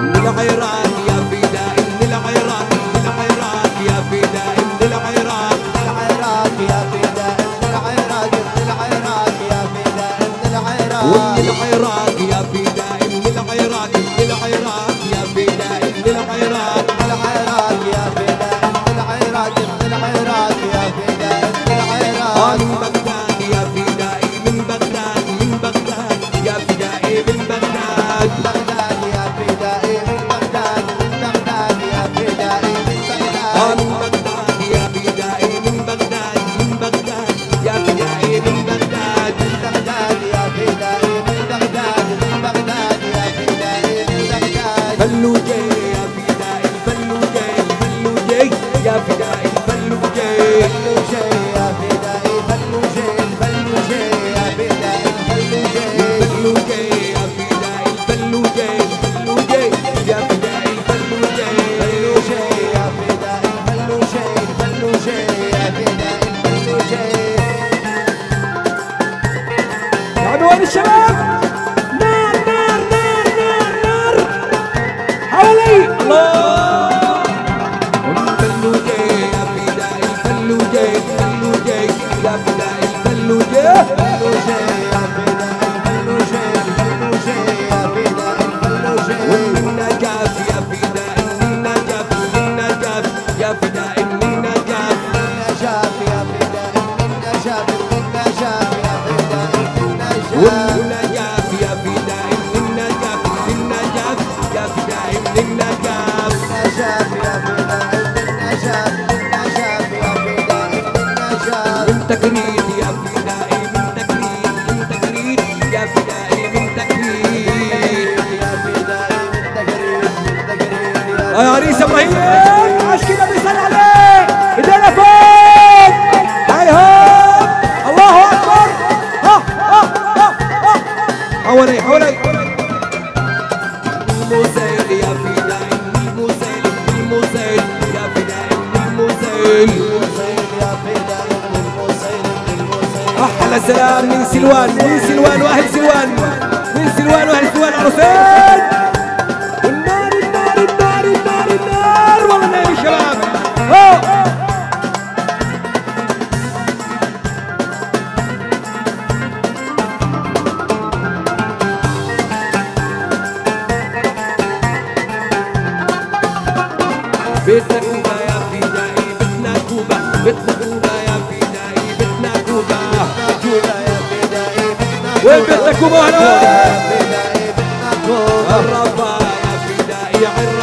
العراق يا فدائي من العراق، من العراق يا فدائي من العراق، العراق يا فدائي من العراق، من العراق يا فدائي من العراق، ومن العراق يا فدائي من العراق، من العراق يا فدائي من العراق، من العراق يا فدائي من العراق، من العراق يا فدائي من العراق، من بغداد يا فدائي من بغداد، من بغداد يا فدائي من بغداد، بغداد يا فدائي من بغداد، من بغداد يا فدائي من بغداد، من بغداد يا فدائي من بغداد، من بغداد يا فدائي من بغداد، من بغداد يا فدائي من بغداد، من بغداد يا فدائي من بغداد، فلوجي يا فدائي فلوجي، فلوجي يا فدائي فلوجي، فلوجي يا فدائي فلوجي، فلوجي يا فدائي فلوجي، فلوجي يا فدائي فلوجي، فلوجي يا فدائي فلوجي، فلوجي يا فدائي فلوجي، فلوجي يا فدائي فلوجي. تعالوا وين الشباب؟ نار نار نار نار نار حوالي الله. فلوجي يا فدائي فلوجي، فلوجي يا فدائي فلوجي، فلوجي يا فدائي فلوجي، فلوجي يا فدائي فلوجي. والنجاف يا فدائي النجاف، النجاف يا فدائي النجاف، النجاف يا فدائي النجاف، النجاف يا فدائي النجاف. والنجاف يا فدائي النجاف، النجاف يا فدائي النجاف، النجاف يا فدائي النجاف، النجاف يا فدائي النجاف. من تكريد يا فدائي من تكريد، من تكريد يا فدائي من تكريد، يا فدائي من تقريب، من تقريب يا يا عريس ابراهيم عشكينا بيسال عليه ايدينا فوق هاي هوب الله اكبر ها ها ها ها حوالي حوالي الموزيل يا فدائي الموزيل، الموزيل يا فدائي الموزيل، الموسيل يا فدائي الموسيل، الموسيل. احلى سلام من سلوان، من سلوان واهل سلوان، من سلوان واهل سلوان عروسين. والنار النار النار النار النار والله نار الشباب هو. بيتنا كوبا يا فدائي بيتنا كوبا، بيتنا كوبا يا فدائي بيتنا كوبا، كوبا يا فدائي بدنا وين بيتنا كوبا هنا؟ يا فدائي بدنا كوبا. الربا يا فدائي